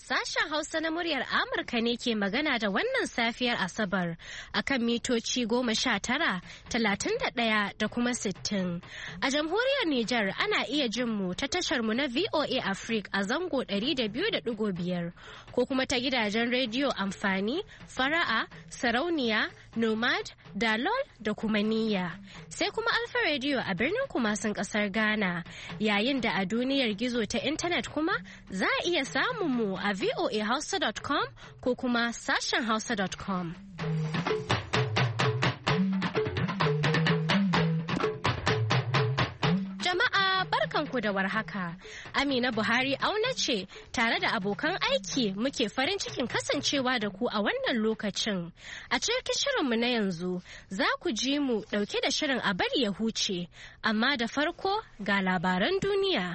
Sashen Hausa na muryar Amurka ne ke magana da wannan safiyar Asabar akan mitoci 19, 31 da kuma 60. A jamhuriyar Nijar ana iya jin mu ta tashar mu na VOA Africa a zango 200.5 ko kuma ta gidajen rediyo amfani, fara'a, sarauniya, nomad, dalol da kuma niyya. Sai kuma Alfa Radio a birnin Kumasin kasar Ghana. Yayin da a duniyar gizo ta intanet kuma za a iya samun mu a voahausa.com ko kuma sashen hausa.com. Jama'a barkanku da warhaka. Amina Buhari auna ce tare da abokan aiki muke farin cikin kasancewa da ku a wannan lokacin. A cikin shirinmu na yanzu za ku ji mu dauke da shirin a bari ya huce, amma da farko ga labaran duniya.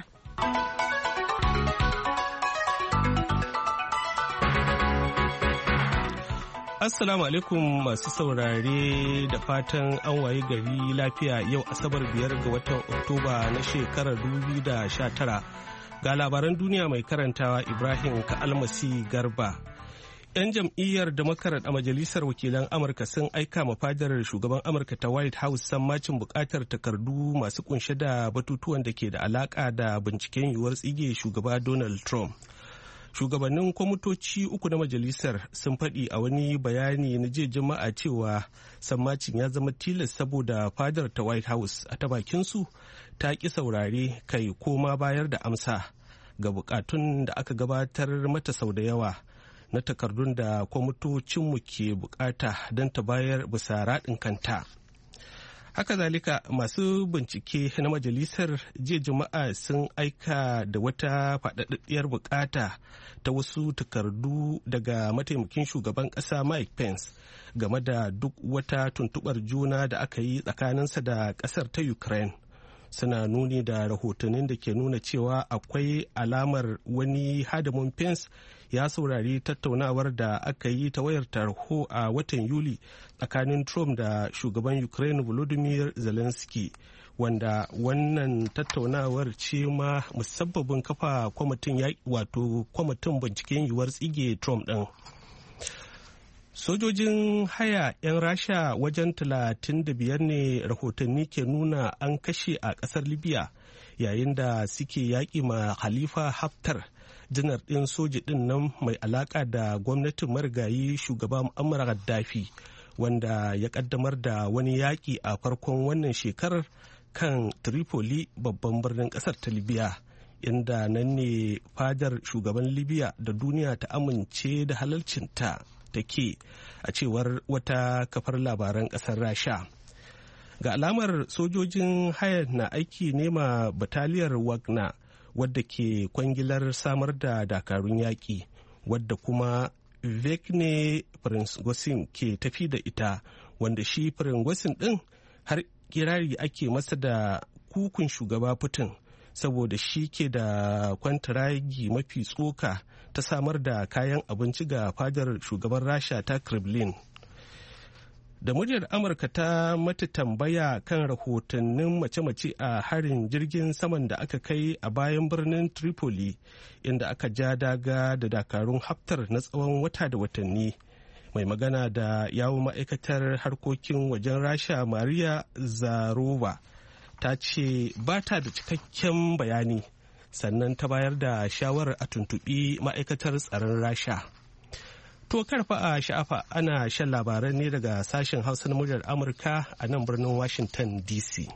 Assalamu alaikum masu saurare da fatan an waye gari lafiya yau Asabar 5 ga watan Oktoba na shekarar 2019 ga labaran duniya mai karantawa Ibrahim Ka'almasi Garba. 'Yan jam'iyyar Democrat a Majalisar Wakilan Amurka sun aika mafadar shugaban Amurka ta White House sammacin bukatar takardu masu kunshe da batutuwan da ke da alaka da binciken yiwuwar tsige shugaba Donald Trump. Shugabannin kwamitoci uku na majalisar sun faɗi a wani bayani na jiya Juma'a cewa sammacin ya zama tilas saboda fadar ta White House a ta bakinsu ta ƙi saurare kai koma bayar da amsa ga bukatun da aka gabatar mata sau da yawa na takardun da kwamitocinmu ke bukata don ta bayar bisa raɗin kanta. Haka zalika masu bincike na majalisar jiya Juma'a sun aika da wata faɗaɗɗiyar bukata ta wasu takardu daga mataimakin shugaban ƙasa Mike Pence game da duk wata tuntuɓar juna da aka yi tsakaninsa da ƙasar ta Ukraine. Suna nuni da rahotannin da ke nuna cewa akwai alamar wani hadimin Pence ya saurari tattaunawar da aka yi ta wayar tarho a watan Yuli tsakanin Trump da shugaban Ukraine Volodymyr Zelensky, wanda wannan tattaunawar ce ma musabbabin kafa kwamitin binciken yiwuwar tsige Trump ɗin. Sojojin haya 'yan Rasha wajen 35 ne rahotanni ke nuna an kashe a ƙasar Libya yayin da suke yaƙi ma Khalifa Haftar, janar ɗin soji ɗin nan mai alaƙa da gwamnatin marigayi shugaba Muammar Gaddafi, wanda ya ƙaddamar da wani yaƙi a farkon wannan shekarar kan Tripoli, babban birnin ƙasar ta Libya, inda nan ne fadar shugaban Libya da duniya ta amince da halalcinta take, a cewar wata kafar labaran ƙasar Rasha. Ga alamar sojojin hayar na aiki nema bataliyar Wagner, wadda ke kwangilar samar da dakarun yaƙi, wadda kuma Vecne Prigozhin ke tafi da ita, wanda shi Prigozhin ɗin har kirari ake masa da kukun shugaba Putin, saboda shi ke da kwantaragi mafi tsoka ta samar da kayan abinci ga fadar shugaban Rasha ta Kremlin. Da muryar Amurka ta mata tambaya kan rahotannin mace-mace a harin jirgin saman da aka kai a bayan birnin Tripoli, inda aka ja daga da dakarun Haftar na tsawon wata da watanni. Mai magana da yawun ma'aikatar harkokin wajen Rasha Maria Zarova ta ce ba ta da cikakken bayani, sannan ta bayar da shawarar a tuntuɓi ma'aikatar tsaron Rasha. To karfa a sha'afa ana shan labaran ne daga sashen Hausa na muryar Amurka a nan birnin Washington DC.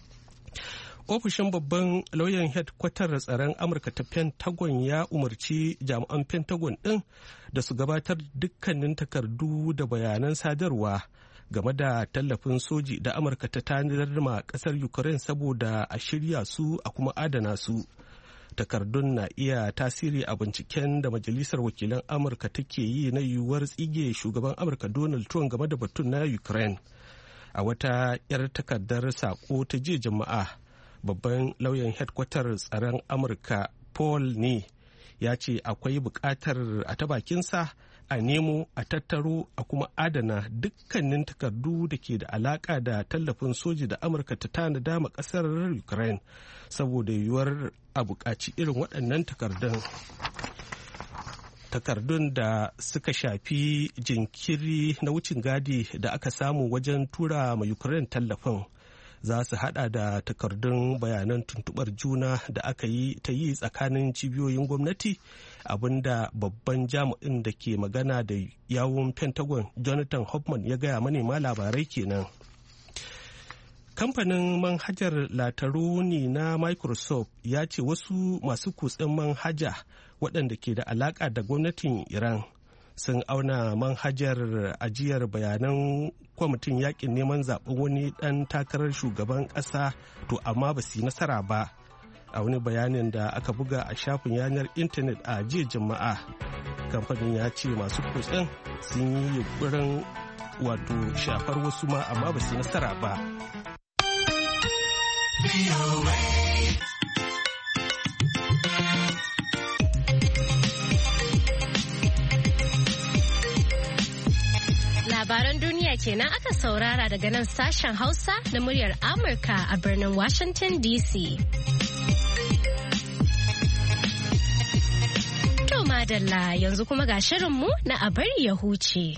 Ofishin babban lauyan hedkwatar tsaron Amurka ta Pentagon ya umarci jami'an Pentagon ɗin da su gabatar dukkanin takardu da bayanan sadarwa game da tallafin soji da Amurka ta tanadar ma ƙasar Ukraine saboda a shirya su a kuma adana su. Takardun na iya tasiri a binciken da Majalisar Wakilan Amurka take yi na yiwuwar tsige shugaban Amurka Donald Trump game da batun na Ukraine. A wata 'yar takardar sako ta jiya Juma'a, babban lauyan hedkwatar tsaron Amurka Paul ne ya ce akwai buƙatar a ta bakinsa a nemo, a tattaro, a kuma adana dukkanin takardu da ke da alaƙa da tallafin soji da Amurka ta tanada ma ƙasar Ukraine saboda yiwuwar a buƙaci irin waɗannan takardun. takardun da suka shafi jinkiri na wucin gadi da aka samu wajen tura ma Ukraine tallafin za su hada da takardun bayanan tuntubar juna da aka yi ta yi tsakanin cibiyoyin gwamnati, abinda babban jami'in da ke magana da yawun Pentagon Jonathan Hoffman ya gaya manema labarai kenan. Kamfanin manhajar Lataruni na Microsoft ya ce wasu masu kutsen manhaja waɗanda ke da alaƙa da gwamnatin Iran sun auna manhajar ajiyar bayanan kwamitin yakin neman zaɓen wani ɗan takarar shugaban ƙasa, to amma ba su yi nasara ba. A wani bayanin da aka buga a shafin yanar intanet a jiya Juma'a, kamfanin ya ce masu kutsen sun yi yunƙurin wato shafar wasu ma amma ba su yi nasara ba. Labaran duniya kenan aka saurara daga nan sashen Hausa na muryar Amurka a birnin Washington DC. To madalla, yanzu kuma ga shirinmu na a bari ya huce.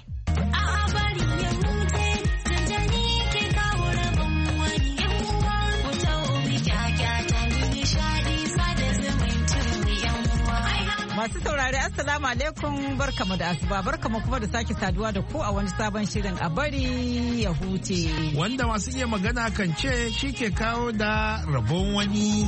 Masu saurari Assalamu alaikum, barkamu da asuba, barkamu kuma da sake saduwa da ku a wani sabon shirin a bari ya huce. Wanda masu iya magana kan ce shi ke kawo da rabon wani.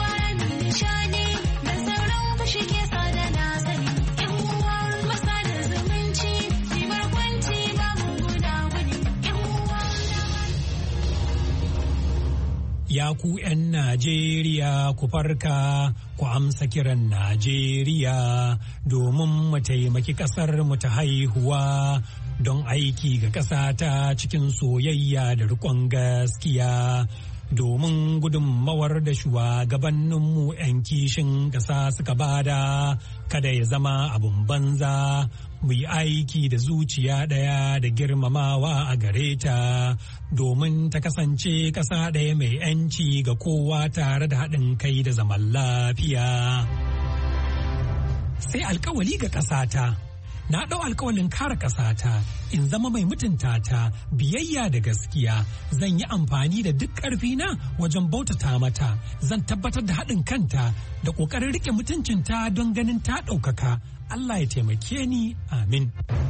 Ya ku 'yan Najeriya ku farka, ku amsa kiran Najeriya domin mu taimaki ƙasar mu ta haihuwa don aiki ga ƙasa ta cikin soyayya da riƙon gaskiya. Domin gudunmawar da shugabanninmu 'yan kishin ƙasa suka bada kada ya zama abun banza, mu yi aiki da zuciya ɗaya da girmamawa a gare ta domin ta kasance ƙasa ɗaya mai 'yanci ga kowa tare da haɗin kai da zaman lafiya. Sai alkawali ga ƙasata. Na ɗau alkawalin kare ƙasata, in zama mai mutunta ta, biyayya da gaskiya. Zan yi amfani da duk ƙarfina wajen bautata mata. Zan tabbatar da haɗin kanta da ƙoƙarin riƙe mutuncinta don ganin ta ɗaukaka. Allah ya taimake ni, amin.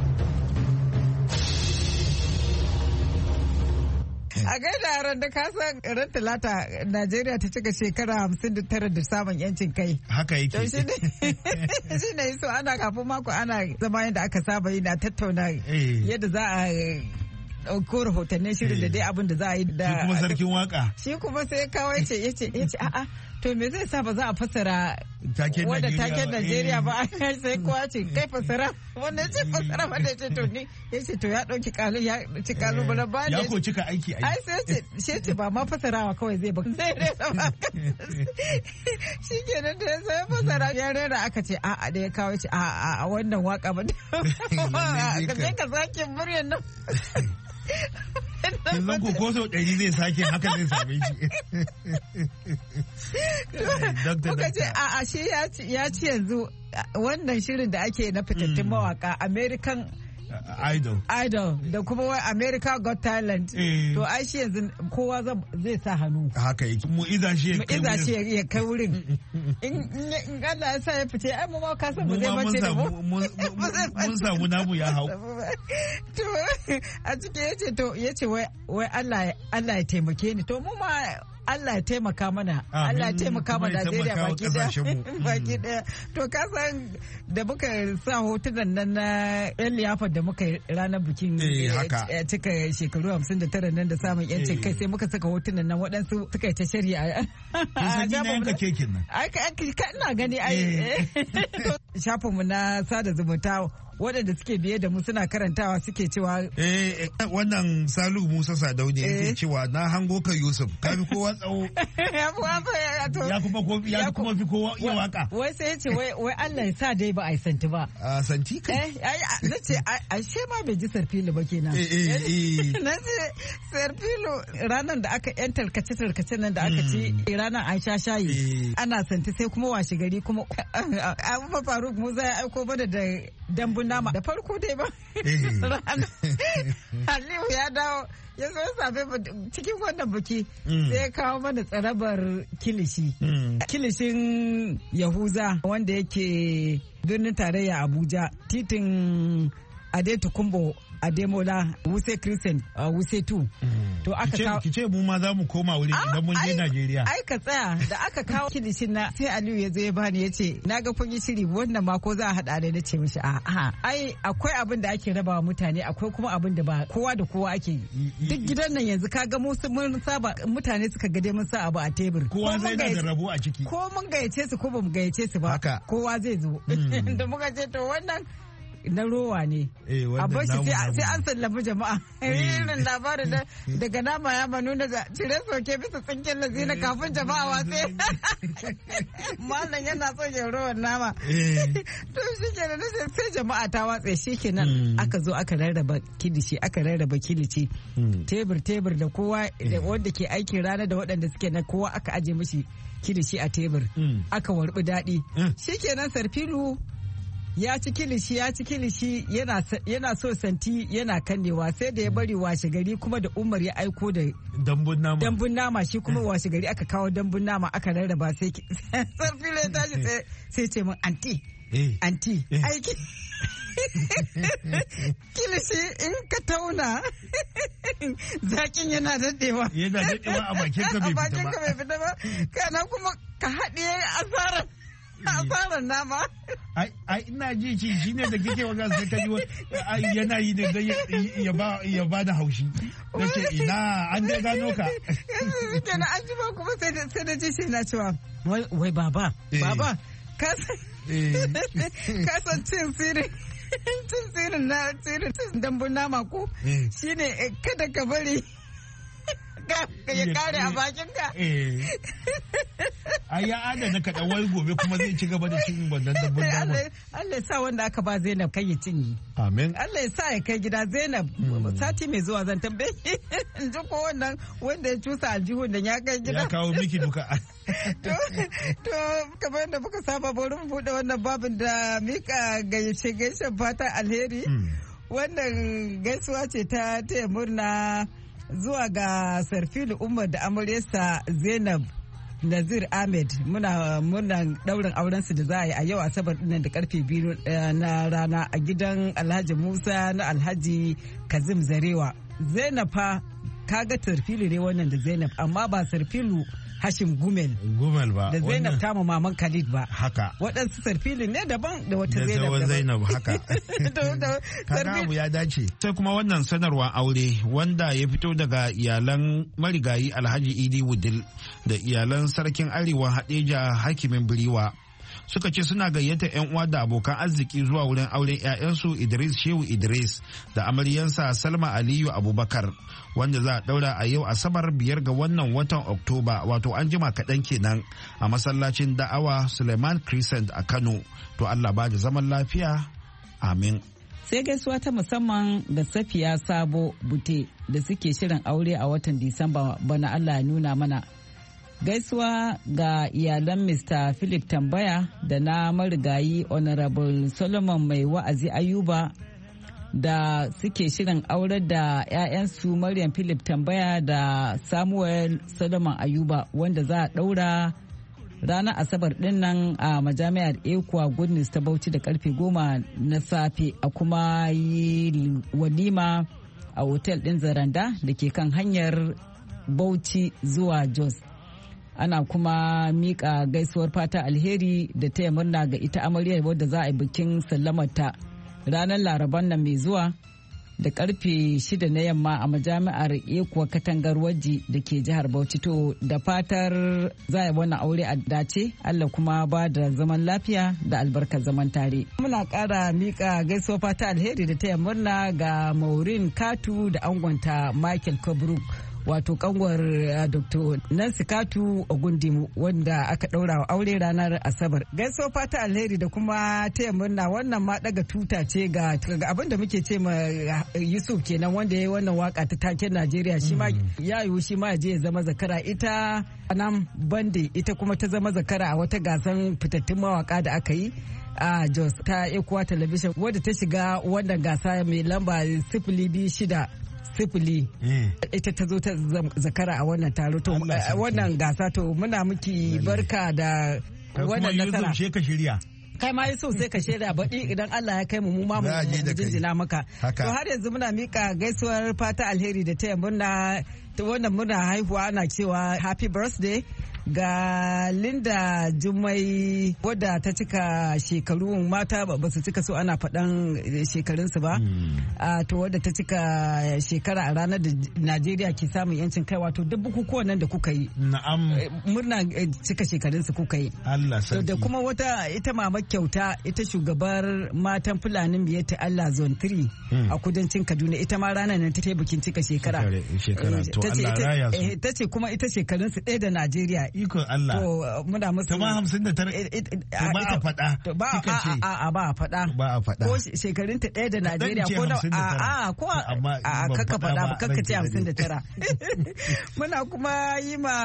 A gaida ran da kasan ran Talata Najeriya ta cika shekara 59 da samun yancin kai. Haka yake. Shi ne so ana kafin mako ana zama yadda aka saba yi na tattauna yadda za a ɗauko rahotannin shirin da dai abin da za a yi da. Shi kuma sarkin waka. Shi kuma sai kawai ya ce a'a to me zai sa ba za a fassara wanda taken Najeriya ba sai kowa ce kai fassara wanda ya ce fassara wanda ya ce to ni ya ce to ya ɗauki kalubalen ba ne. Ya ko cika aiki. Ai sai ce ba ma fassarawa kawai zai ba. Zai rera ba. Shi kenan da ya sai fassara ya rera aka ce a'a da ya kawo ce a'a wannan waka ba. Ka je ka sake muryar nan. Yanzu ko sau 100 zai sake haka zai same shi. Kuka ce a shi ya ci yanzu wannan shirin da ake na fitattun mawaka American Idol da kuma America Got Talent. To ai shi yanzu kowa zai sa hannu. Haka yake. Mu iza shi ya kai wurin. In Allah ya sa ya fice ai mu ma ka san mu zai bace da mu. Mun samu namu ya hau. To a cikin yace wai Allah ya taimake ni to mu ma Allah ya taimaka mana. Allah ya taimaka mana Najeriya baki daya. To ka san da muka sa hotunan nan na yan liyafar da muka yi ranar bikin cika shekaru 59 nan da samun yancin kai sai muka saka hotunan nan waɗansu suka yi ta shari'a. Kekin nan. Ina gani ai. Shafinmu na sada zumunta waɗanda suke biye da mu suna karantawa suke cewa wannan Salu Musa Sadau ne yake cewa na hango ka Yusuf ka fi kowa tsawo ya kuma fi kowa iya waka. Wai sai ya ce wai Allah ya sa dai ba a yi santi ba. Santi kai? Na ce ashe ma bai ji Sarfilu ba kenan. Na ce Sarfilu ranar da aka yan tarkace nan da aka ci ranar an sha shayi ana santi sai kuma washe gari kuma Abubuwa Faruk Musa ya aiko bada da dambun nama da farko dai ba. Aliyu ya dawo ya zo safe cikin wannan biki sai ya kawo mana tsarabar kilishi. Kilishin Yahuza wanda yake birnin tarayya Abuja titin Adetu Kumbo Ademola Wuse Christian Wuse 2. To aka kawo kice mu ma za mu koma wuri idan mun je Najeriya. Ai ka tsaya da aka kawo kilishin na sai Aliyu ya zo ya bani ya ce na ga kun yi shiri wannan ma ko za a hada da nace mishi a'a ai akwai abin da ake rabawa mutane akwai kuma abin da ba kowa da kowa ake duk gidan nan yanzu ka ga mun saba mutane suka ga dai mun sa abu a tebur. Kowa zai da rabo a ciki. Ko mun gayyace su ko ba mu gayyace su ba kowa zai zo. Da muka ce to wannan na rowa ne a bashi sai an sallami jama'a irin labarin daga nama ya manu da cire soke bisa tsinken lazina kafin jama'a watsi malam yana so ya rowan nama to shi kenan sai jama'a ta watse shi kenan aka zo aka rarraba kilici tebur da kowa wanda ke aikin rana da waɗanda suke na kowa aka aje mishi kilici a tebur aka warbi daɗi shi kenan Sarfilu ya ci kilishi yana so santi yana kannewa sai da ya bari washe gari kuma da Umar ya aiko da dambun nama shi kuma washe gari aka kawo dambun nama aka rarraba sai Sarfilu ya tashi sai ce min anti aiki kilishi in ka tauna zakin yana daɗewa a bakin ka bai fita ba kana kuma ka haɗiye asarar nama. Ai ina ji shi ne da kike wajen sai ka ji yana yi ne zai ya ba da haushi. Nace ina an dai gano ka. Kenan an ji ba kuma sai da ji shi na cewa wai baba ka san cin tsirin na tsirin dambun nama ko shine kada ka bari ya kare a bakinka. Ai ya adana kaɗan wai gobe kuma zai ci gaba da cin wannan dabbun nama. Allah ya sa wanda aka ba Zainab kai ya cinye. Amin. Allah ya sa ya kai gida Zainab sati mai zuwa zan tambaye in ji ko wannan wanda ya cusa aljihun da ya kai gida. Ya kawo miki duka. To kamar yadda muka saba bari mu buɗe wannan babin da mika gaishen fatan alheri. Wannan gaisuwa ce ta taya murna zuwa ga Sarfilu Umar da amaryarsa Zainab Nazir Ahmed muna daurin aurensu da za a yi a yau Asabar dinnan da karfe 2 na rana a gidan Alhaji Musa na Alhaji Kazim Zarewa. Zainab fa kaga Sarfilu ne wannan da Zainab amma ba Sarfilu Hashim Gumel ba da Zainab ta maman Khalid ba haka waɗansu Sarfilu ne daban da wata Zainab haka kaga abu ya dace. Sai kuma wannan sanarwa aure wanda ya fito daga iyalan marigayi Alhaji Idi Wudil da iyalan sarkin Arewa Hadeja Hakimin Biriwa suka ce suna gayyata 'yan uwa da abokan arziki zuwa wurin auren 'ya'yansu Idris Shehu Idris da amaryansa Salma Aliyu Abubakar wanda za a daura a yau Asabar 5 ga wannan watan Oktoba wato an jima kaɗan kenan a masallacin da'awa Suleiman Crescent a Kano. To Allah ba da zaman lafiya. Amin. Sai gaisuwa ta musamman da Safiya Sabo Bute da suke shirin aure a watan Disamba bana Allah ya nuna mana. Gaisuwa ga iyalan Mr. Philip Tambaya da na marigayi Honorable Solomon Mai Wa'azi Ayuba da suke shirin aurar da 'ya'yansu Maryam Philip Tambaya da Samuel Solomon Ayuba wanda za a daura ranar Asabar din nan a majami'ar Ekwa Goodness ta Bauchi da karfe 10 na safe a kuma yi walima a otel din Zaranda da ke kan hanyar Bauchi zuwa Jos. Ana kuma mika gaisuwar fata alheri da taya murna ga ita amaryar wadda za a yi bikin sallamarta ranar Laraban nan mai zuwa da karfe 6 na yamma a majami'ar Ekuwa Katangar Waji da ke jihar Bauchi. To da fatar za a wannan aure a dace, Allah kuma ba da zaman lafiya da albarkar zaman tare. Muna ƙara mika gaisuwa fata alheri da taya murna ga Maureen Katu da angonta Michael Kobruk, wato kanwar Dr. Nancy Katu Ogundimu wanda aka daura wa aure ranar Asabar. Gaisuwa fata alheri da kuma taya murna, wannan ma daga tuta ce ga abin da muke ce ma Yusuf kenan wanda yayi wannan waka ta taken Najeriya, shi ma ya yiwu shi ma je ya zama zakara. Ita nan bande ita kuma ta zama zakara a wata gasan fitattun mawaka da aka yi a Jos ta Ekuwa Television wadda ta shiga wannan gasa mai lamba 026 ita ta zo ta zakara a wannan taro, to wannan gasa. To muna miki barka da wannan nasara. Kai ma yi so sai ka shirya baɗi idan Allah ya kai mu ma mu jinjina maka. To har yanzu muna mika gaisuwar fata alheri da taya murna wannan muna haihuwa, ana cewa happy birthday ga Linda Jummai wadda ta cika shekaru, mata ba su cika so ana faɗan shekarunsu ba. To wadda ta cika shekara a ranar da Najeriya ke samun yancin kai, wato duk bukukuwan nan da kuka yi. Na'am. Murna cika shekarunsu kuka yi. Allah sarki. Da kuma wata ita mama Kyauta, ita shugabar matan Fulanin Miyatta Allah Zone 3 a kudancin Kaduna, ita ma ranar nan ta yi bikin cika shekara. To Allah raya su. Ta ce kuma ita shekarunsu ɗaya da Najeriya. Ikon Allah. To muna musu. Ta ba 59. Ba a faɗa. Ba a faɗa. Ba a faɗa. Ko shekarun ta ɗaya da Najeriya ko kaka faɗa ba, kaka ce 59. Muna kuma yi ma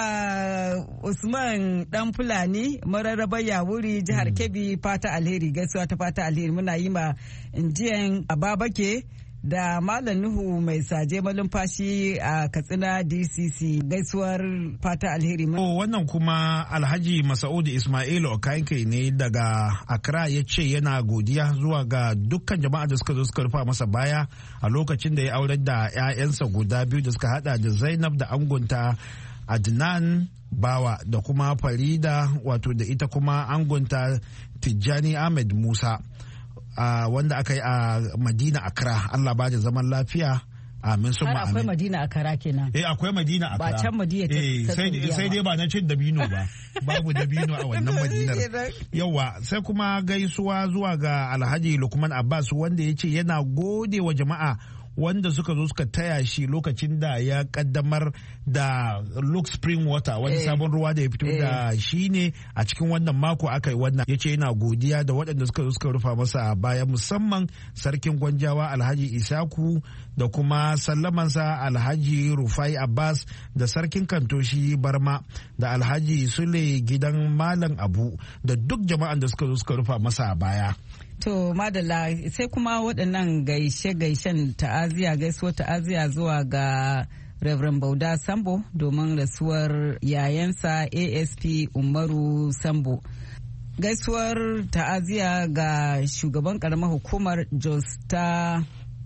Usman Dan Fulani Mararraba Yawuri jihar Kebbi fata alheri, gaisuwa ta fata alheri. Muna yi ma Injiyan Ababake da Malam Nuhu mai saje malumfashi a Katsina DCC gaisuwar fata alheri. Wannan kuma Alhaji Masa'udu Ismailu Okainkai ne daga Accra, ya ce yana godiya zuwa ga dukkan jama'a da suka zo suka rufa masa baya a lokacin da ya aurar da 'ya'yansa guda biyu da suka hada da Zainab da angonta Adnan Bawa da kuma Farida, wato da ita kuma angonta Tijjani Ahmed Musa. Wanda aka yi a Madina Accra. Allah ba da zaman lafiya. Amin sun ma'amin. Akwai Madina Accra kenan. Akwai Madina Accra. Ba can Madina sai dai ba na cin dabino ba. Babu dabino a wannan Madinar. Yawa, sai kuma gaisuwa zuwa ga Alhaji Lukman Abbas wanda ya ce yana gode wa jama'a wanda suka zo suka taya shi lokacin da ya kaddamar da Luke Spring Water, wani sabon ruwa da ya fito da shi ne a cikin wannan mako aka yi wannan. Ya ce yana godiya da waɗanda suka zo suka rufa masa baya, musamman sarkin Gwanjawa Alhaji Isaku da kuma sallamansa Alhaji Rufai Abbas da sarkin Kantoshi Barma da Alhaji Sule gidan Malam Abu da duk jama'an da suka zo suka rufa masa baya. To madalla, sai kuma waɗannan gaishe-gaishen ta'aziya, gaisuwar ta'aziya zuwa ga Reverend Bauda Sambo domin rasuwar yayansa ASP Umaru Sambo. Gaisuwar ta'aziya ga shugaban karamar hukumar Jos ta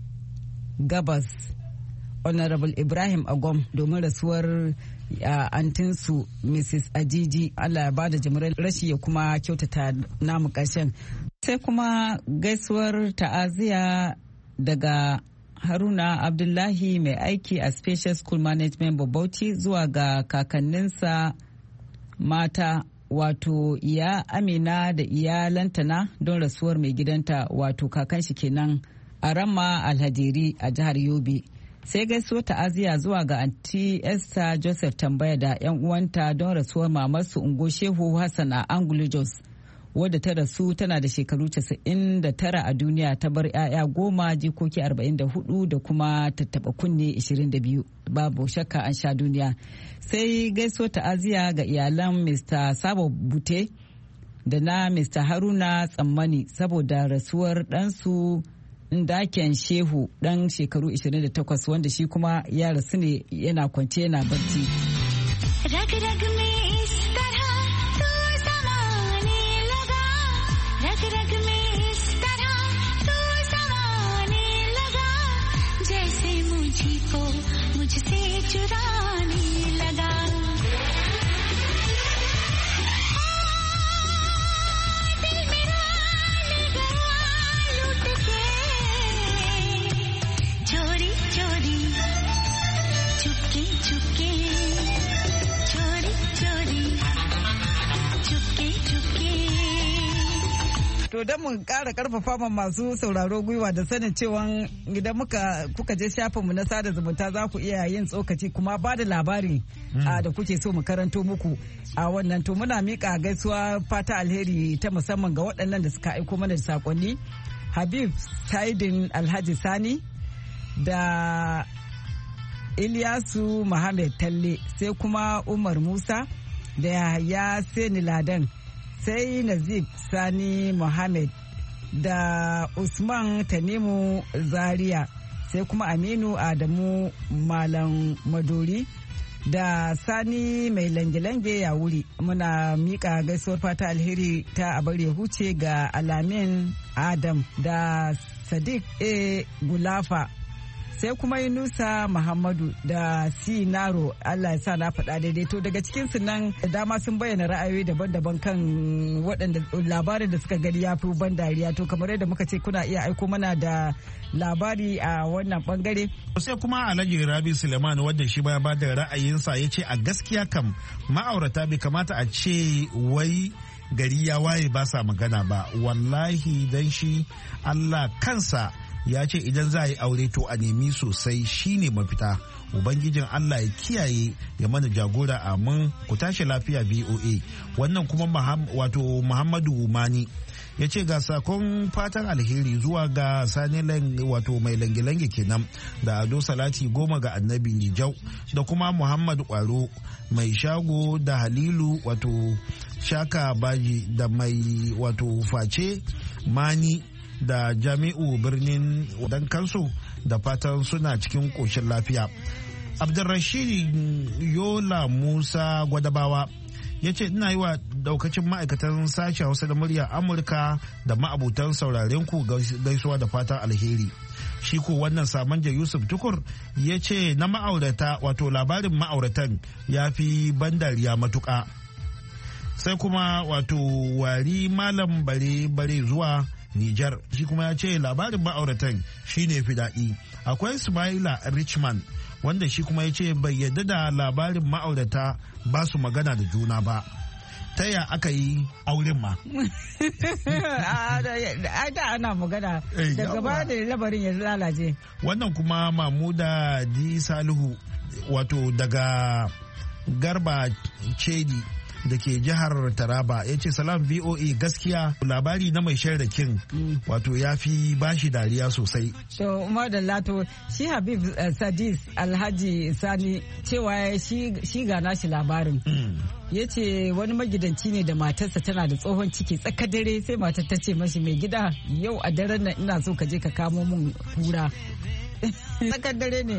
Gabas Honorable Ibrahim Agom domin rasuwar antinsu Mrs. Ajiji. Allah ya bada jimirar rashi ya kuma kyautata namu ƙarshen. Sai kuma gaisuwar ta'aziya daga Haruna Abdullahi mai aiki a Special School Management Bauchi zuwa ga kakanninsa mata, wato iya Amina da iya Lantana don rasuwar mai gidanta, wato kakan shi kenan Arama Alhadiri a jihar Yobe. Sai gaisuwar ta'aziya zuwa ga Aunty Esther Joseph Tambaya da 'yan uwanta don rasuwar mamarsu Ungo Shehu Hassan a Angulu Jos, wadda ta rasu tana da shekaru 99 a duniya, ta bar 'ya'ya 10, jikoki 44 da kuma tattaba kunne 22. Babu shakka an sha duniya. Sai gaisuwar ta'aziya ga iyalan Mr. Sabo Bute da na Mr. Haruna Tsammani saboda rasuwar ɗansu Ndaken Shehu ɗan shekaru 28 wanda shi kuma ya rasu ne yana kwance yana barci. जो To don mu ƙara ƙarfafa ma masu sauraro gwiwa da sanin cewa idan kuka je shafinmu na sada zumunta za ku iya yin tsokaci kuma ba da labari da kuke so mu karanto muku a wannan. To muna miƙa gaisuwa fata alheri ta musamman ga waɗannan da suka aiko mana da saƙonni. Habib Saidin Alhaji Sani da Ilyasu Muhammad Talle, sai kuma Umar Musa da Yahaya Seni Ladan, sai Nazib Sani Muhammad da Usman Tanimu Zaria, sai kuma Aminu Adamu Malam Madori da Sani Mai Lange-Lange ya wuri. Muna mika gaisuwar fata alheri ta abar ya huce ga Alamin Adam da Sadiq A. Gulafa, sai kuma Yunusa Muhammadu da Sinaro. Allah ya sa na faɗa daidai. To daga cikin su nan da dama sun bayyana ra'ayoyi daban-daban kan waɗanda labarin da suka gani ya fi ban dariya. To kamar yadda muka ce kuna iya aiko mana da labari a wannan bangare. Sai kuma Alhaji Rabi Suleiman wanda shi ba da ra'ayinsa ya ce a gaskiya kam ma'aurata bai kamata a ce wai gari ya waye ba sa magana ba, wallahi dan shi Allah kansa ya ce idan za a yi aure to a nemi sosai shine mafita. Ubangijin Allah ya kiyaye ya mana jagora, amin. Ku tashi lafiya VOA. Wannan kuma wato Muhammadu Umani ya ce ga sakon fatan alheri zuwa ga Sani wato mai lange-lange kenan da Ado Salati Goma ga Annabi Nijau da kuma Muhammad Kwaro mai shago da Halilu wato Shaka Baji da mai wato Face Mani da Jami'u birnin dan kansu, da fatan suna cikin ƙoshin lafiya. Abdulrashid Yola Musa Gwadabawa ya ce ina yi wa daukacin ma'aikatan sashen Hausa da murya Amurka da ma'abutan sauraren ku gaisuwa da fatan alheri. Shi ko wannan Samanja Yusuf Tukur ya ce na ma'aurata wato labarin ma'auratan ya fi ban dariya matuƙa. Sai kuma wato Wari Malam Bare zuwa Nijar, shi kuma ya ce labarin ma'auratan shine fi daɗi. Akwai Ismaila Richman wanda shi kuma ya ce bai yadda da labarin ma'aurata ba su magana da juna ba. Ta ya aka yi auren ma? Da ana magana daga ba da labarin ya lalace. Wannan kuma Mamuda Di Salihu wato daga Garba Cedi da ke jihar Taraba ya ce salam VOA, gaskiya labari na mai shayar da kin wato ya fi bashi dariya sosai. To Umar da Lato, shi Habib Sadis Alhaji Sani cewa shi ga nashi labarin. Ya ce wani magidanci ne da matarsa tana da tsohon ciki, tsakar dare sai matar ta ce mashi, mai gida yau a daren nan ina so ka je ka kamo mun kura. Tsakar dare ne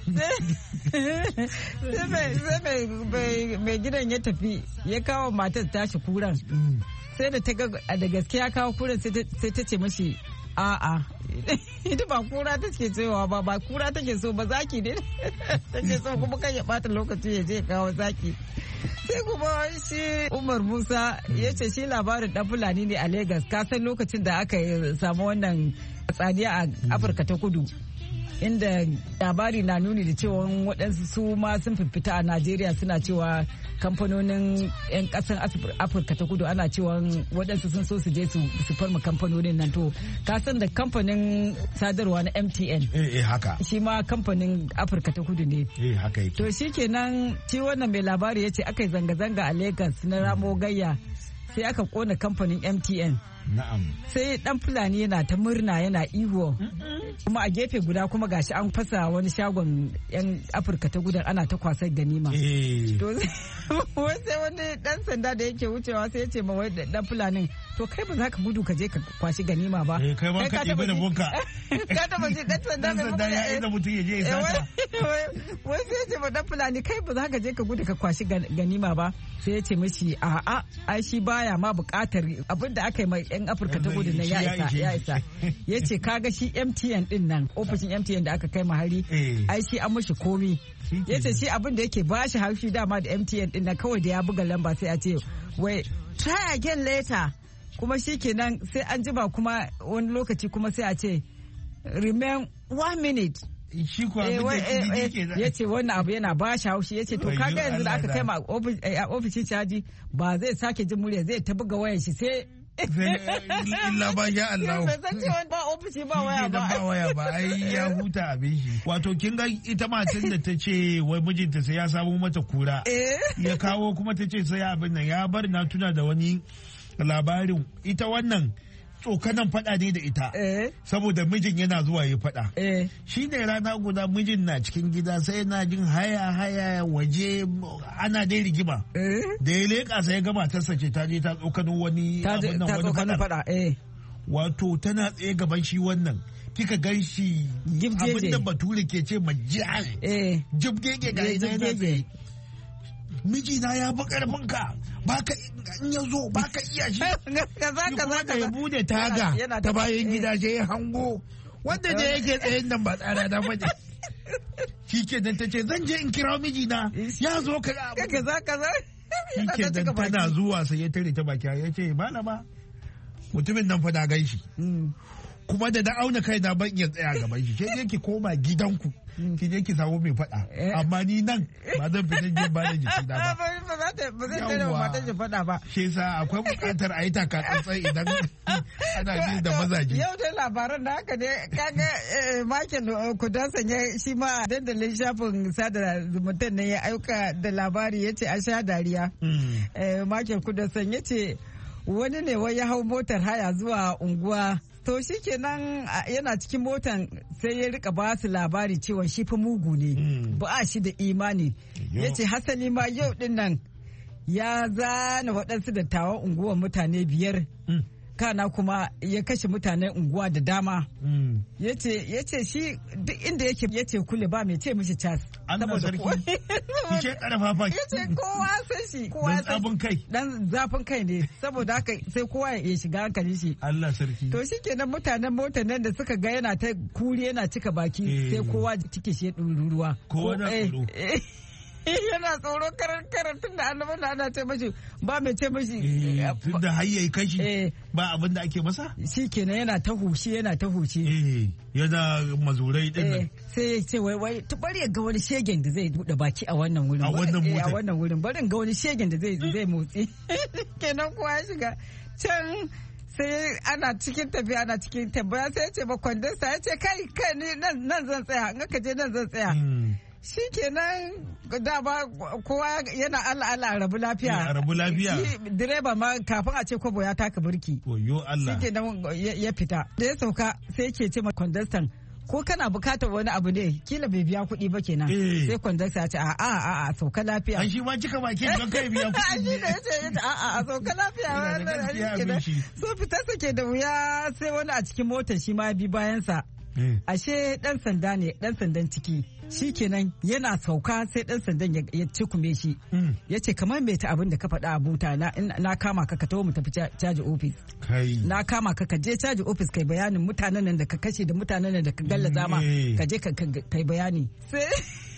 sai mai gidan ya tafi ya kawo matar tashi kuran, sai da ta ga da gaske ya kawo kuran sai ta ce mashi a'a ita ba kura take cewa ba kura take so ba, zaki ne take so, kuma kan ya bata lokaci ya je kawo zaki. Sai kuma shi Umar Musa ya ce shi labarin dan Fulani ne a Legas. Ka san lokacin da aka samu wannan tsaniya a Afirka ta Kudu, inda labari na nuni da cewa waɗansu su ma sun fifita a Najeriya, suna cewa kamfanonin 'yan ƙasar Afirka ta Kudu ana cewa waɗansu sun so su je su farma kamfanonin nan. To ka san da kamfanin sadarwa na MTN haka shi ma kamfanin Afirka ta Kudu ne. Haka yake. To shikenan shi wannan mai labari ya ce aka yi zanga-zanga a Lagos na ramo gayya, sai aka kona kamfanin MTN. Na'am. Sai dan Fulani yana ta murna yana iwo, kuma a gefe guda kuma gashi an fasa wani shagon 'yan Afirka ta Kudu ana ta kwasar ganima. To sai wani dan sanda da yake wucewa sai ya ce ma wai dan Fulanin, to kai ba za ka gudu ka je ka kwashi ganima ba. Kai ma ka ɗiba da bonka. Ka taba ji dan sanda ya yi da mutum ya je ya sata. Wai sai ya ce ma dan Fulani, kai ba za ka je ka gudu ka kwashi ganima ba. Sai ya ce mishi a'a ai shi baya ma bukatar abin da aka yi mai 'yan Afirka ta Kudu na ya isa. Ya ce kaga shi MTN din nan, ofishin MTN da aka kai mahari, ai shi an mashi komi. Ya ce shi abin da yake bashi haushi dama da MTN din nan, kawai da ya buga lamba sai a ce wai try again later, kuma shi kenan sai an jima kuma wani lokaci kuma sai a ce remain 1 minute. Shi kuwa ya ce wannan abu yana ba shi haushi. Ya ce to kaga yanzu da aka kai ma ofishin caji ba zai sake jin murya, zai ta buga wayar shi sai illa ba ya Allah. Bai san cewa ba ofishi ba waya ba. Ba waya ba ai ya huta abin shi. Wato kin ga ita matan da ta ce wai mijinta sai ya samu mata kura. Ya kawo kuma ta ce sai abin nan ya bar na tuna da wani labarin ita wannan tsokanan fada ne da ita saboda mijin yana zuwa ya fada shi ne rana guda mijin na cikin gida sai yana jin haya waje ana dai rigima da ya leƙa sai ya gama ta sace ta je ta tsokano wani abin nan wani fada wato tana tsaye gaban shi wannan kika gan shi abin da bature ke ce majiyar jibgege ga ina mijina ya fi karfinka baka in ya zo baka iya shi kuma da ya bude taga ta bayan gida sai ya hango wanda da yake tsayin nan ba tsara da bane shi ke dan tace zan je in kira mijina ya zo ka kaza shi ke dan tana zuwa sai ya tare ta baki ya ce malama mutumin nan fa na gan shi kuma da na auna kai na ban iya tsaya gaban shi sai ki koma gidanku ki je ki samu mai faɗa amma ni nan ba zan fita jin ba da jiki na ba ba zai tare wa matan shi faɗa ba shi yasa akwai buƙatar a yi taka tsantsan idan ana bi da mazaje yau dai labaran da haka ne kaga Michael Kudansan ya shi ma dandalin shafin sada zumunta ne ya aika da labari yace a sha dariya Michael Kudansan yace wani ne wai ya hau motar haya zuwa unguwa to shi kenan yana cikin motan sai ya rika ba su labari cewa shi fa mugu ne ba shi da imani ya ce hasali ma yau din nan ya zana waɗansu dattawan unguwar mutane 5 kana kuma ya kashe mutanen unguwa da dama ya ce shi duk inda yake ya ce kule ba mai ce mishi cas saboda ce karfafa ya ce kowa san shi dan zafin kai dan zafin kai ne saboda haka sai kowa ya shiga hankali shi Allah sarki to shikenan mutanen motar nan da suka ga yana ta kuri yana cika baki sai kowa cike shi ya ɗururuwa kowa na tsoro yana tsoro karar tun da annabi da ana ce mashi ba mai ce mashi tun da hayyai kashi ba abin da ake masa shi kenan yana ta hushi yana mazurai din nan sai ya ce wai bari ga wani shegen da zai bude baki a wannan wurin a wannan wurin bari ga wani shegen da zai motsi kenan kuwa ya shiga can sai ana cikin tafiya ana cikin tambaya sai ya ce ba kwandansa ya ce kai ni nan zan tsaya in aka je nan zan tsaya shi kenan da ba kowa yana Allah rabu lafiya direba ma kafin a ce kwabo ya taka birki shi kenan ya fita da ya sauka sai yake ce ma kwandastan ko kana bukatar wani abu ne kila bai biya kuɗi ba kenan sai kwandasta ya ce a sauka lafiya shi ma cika baki don kai biya kuɗi shi da ya ce a sauka lafiya so fitarsa ke da wuya sai wani a cikin motar shi ma bi bayansa ashe dan sanda ne dan sandan ciki shi kenan yana sauka sai dan sandan ya cikume shi ya ce kamar mai ta abin da ka faɗa a buta na kama ka taho mu tafi caji ofis na kama ka je caji ofis kai bayanin mutanen nan da ka kashe da mutanen nan da ka gallaza ma ka je kai bayani sai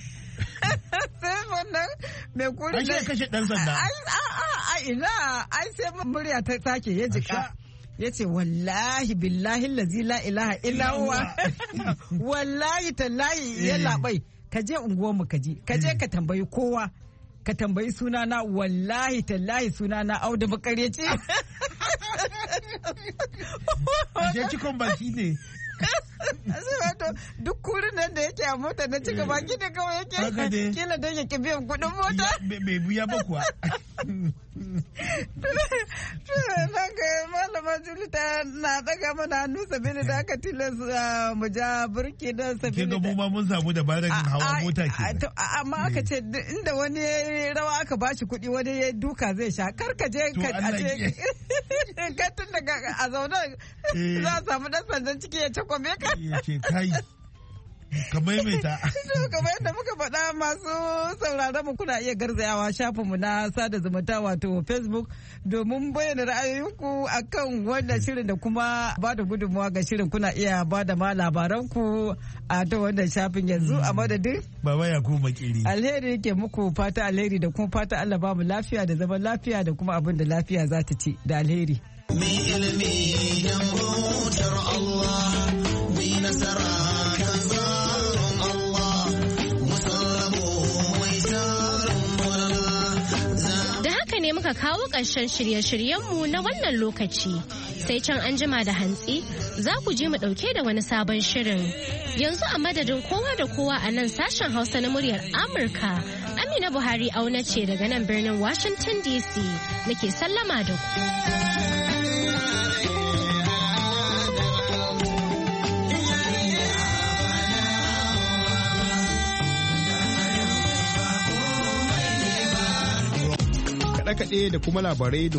wannan mai kuri ne kashe dan sanda ai sai murya ta sake ya jika ya ce wallahi billahi lazi la ilaha illa huwa wallahi tallahi ya labai ka je unguwarmu ka je ka tambayi kowa ka tambayi sunana wallahi tallahi sunana Audu Makareci je cikon baki ne wato duk kurin nan da yake a mota na cika baki da kawai yake kila don ya biyan kudin mota bai biya ba kuwa malama Julita na daga mana hannu sabini da aka tilasta mu ja burki don sabini da mu ma mun samu dabarar hawa mota ke amma aka ce inda wani rawa aka bashi kuɗi wani ya duka zai sha kar ka je ka tun daga a zaune za a samu dan sandan ciki ya cakwame ka ya ce kai ka maimaita kamar yadda muka faɗa masu sauraron mu kuna iya garzayawa shafinmu na sada zumunta wato Facebook domin bayyana ra'ayoyinku akan wannan shirin da kuma ba da gudunmawa ga shirin kuna iya ba da ma labaranku a ta wannan shafin yanzu a madadin Baba Yakubu Makeri alheri yake muku fata alheri da kuma fata Allah ba mu lafiya da zaman lafiya da kuma abin da lafiya za ta ci da alheri. Mai ilimi yan bautar Allah mai nasara kan tsarin Allah musallamu mai tarin da haka ne muka muka kawo ƙarshen shirye-shiryenmu na wannan lokaci. Sai can an jima da hantsi za ku ji mu ɗauke da wani sabon shirin. Yanzu a madadin kowa da kowa a nan sashen Hausa na muryar Amurka, Amina Buhari auna ce daga nan birnin Washington DC nake sallama da ku. Kaɗe-kaɗe da kuma labarai